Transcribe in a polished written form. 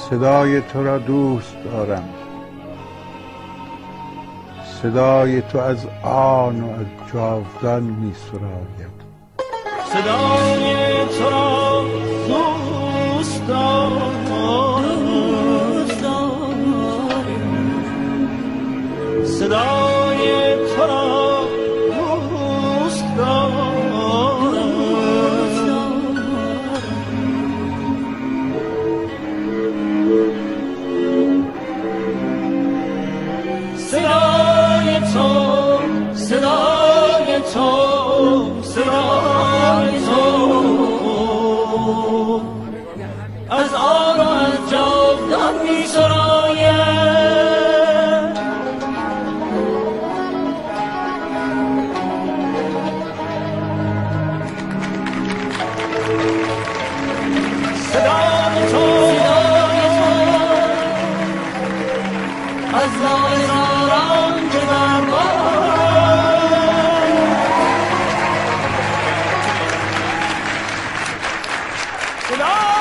صدای تو را دوست دارم، صدای تو از آن و از جاودان می سراید. صدای تو را دوست دارم، صدای تو را دوست دارم، صدای تو، صدای تو، صدای تو از آن و از جاودان می سراید. صدای تو از هزاران که در